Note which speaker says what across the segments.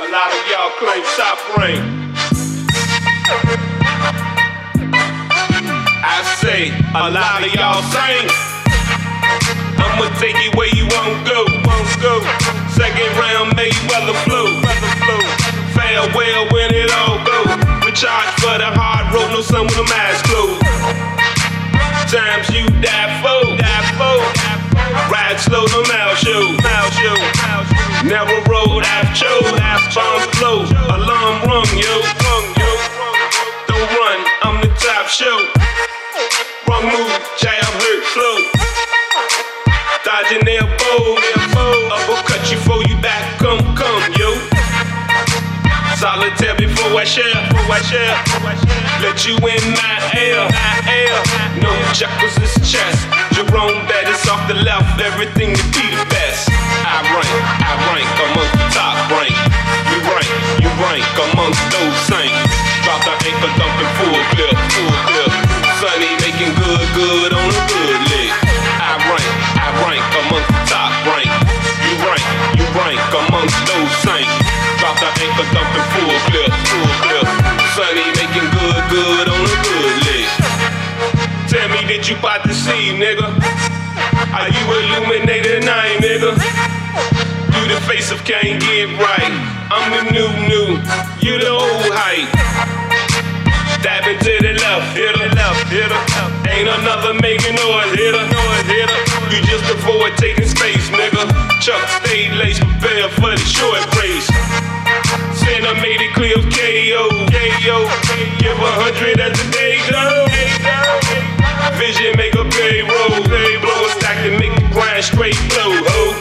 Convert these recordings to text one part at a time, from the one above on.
Speaker 1: A lot of y'all claim top rank. I say, a lot of y'all sing. I'ma take you where you won't go. Second round, Mayweather flow. Farewell when it all go. We charge for the hard road, no sun with them eyes closed. Times you die for. Ride slow, no mouth show. Narrow road, I've chose. Bomb flow, alarm rung, yo. Don't run, I'm the top show. Wrong move, jab, hurt, flow. Dodging their bow, uppercut you for you back, come, yo. Solitaire before I share. Let you in my air. No chuckles, it's chess. Jerome Bettis off the left, everything to be the best. I rank amongst the top rank. You rank amongst those saints. Drop the anchor, dumping full clip. Sunny making good on the good lick. I rank amongst the top rank. You rank amongst those saints. Drop the anchor, dumping full clip. Sunny making good on the good lick. Tell me that you bout to see, nigga. Are you illuminated tonight, nigga? You the face of can't get right. I'm the new, you the old hype. Dabbing to the left, hitter. Ain't another making noise, hitter. You just avoid taking space, nigga. Chuck stayed laced, prepare for the short race. Sinner made it clear, KO. Give 100 as the day goes. Vision make a payroll. Blow a stack to make the grind straight flow.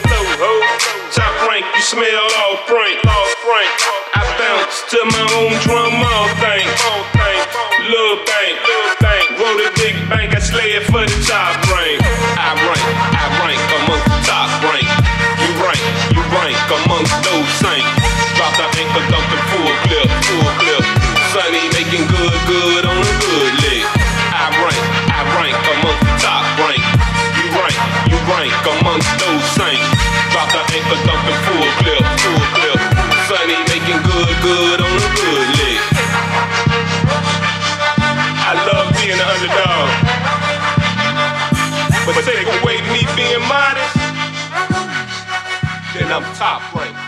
Speaker 1: Top rank, you smell all frank. I bounce to my own drum, all thing. Lil' bank, roll the big bank, I slay it for the top rank. I rank amongst the top rank. You rank amongst those saints. Drop the anchor, dumping full clip. Sunny making good on the good lick. I rank amongst the top rank. You rank amongst those saints. Drop the anchor, dumping full clip. Sunny making good on the good lick. I love being an underdog, but take away me being modest, then I'm top rank.